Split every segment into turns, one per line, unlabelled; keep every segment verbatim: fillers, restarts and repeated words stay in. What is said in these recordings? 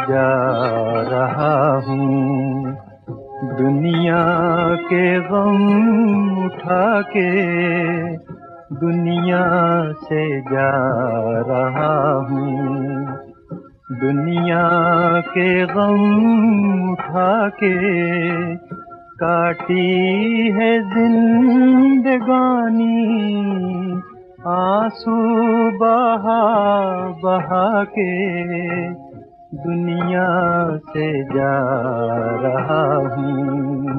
जा रहा हूँ, दुनिया के गम उठा के दुनिया से जा रहा हूँ, दुनिया के गम उठा के काटी है जिंदगानी, आंसू बहा बहा के दुनिया से जा रहा हूँ।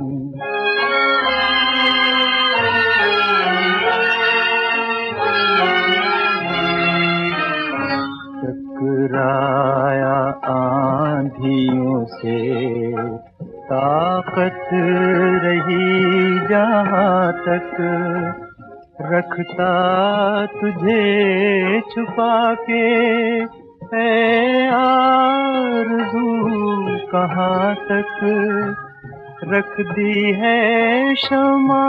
टकराया आंधियों से ताकत रही जहाँ तक, रखता तुझे छुपा के ऐ आरज़ू कहाँ तक, रख दी है शमा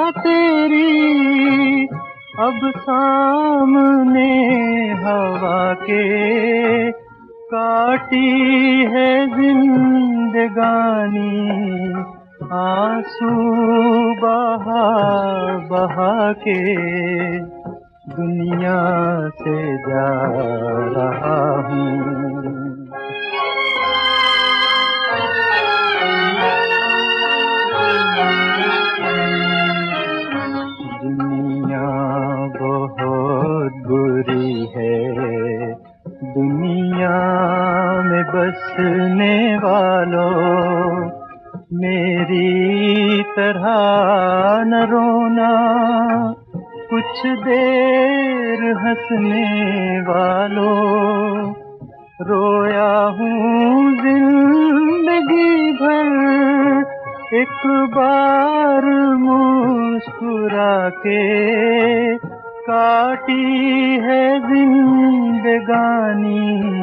तेरी अब सामने हवा के, काटी है जिंदगानी, आंसू बहा बहा के दुनिया से जा रहा हूँ। दुनिया बहुत बुरी है, दुनिया में बसने वालों मेरी तरह न रोना, कुछ देर हंसने वालों रोया हूँ जिंदगी भर, एक बार मुस्कुरा के काटी है जिंदगानी,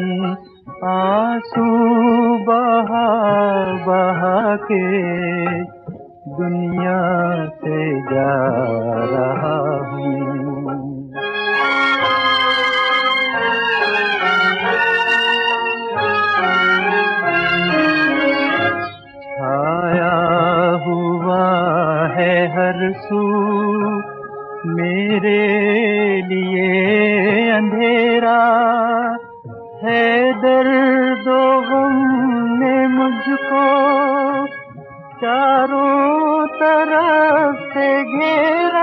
आंसू बहा बहा के दुनिया से जा रहा हूँ। छाया हुआ है हर सू मेरे लिए अंधेरा, है दर्दो गम ने मुझको चारों तरफ से घेरा।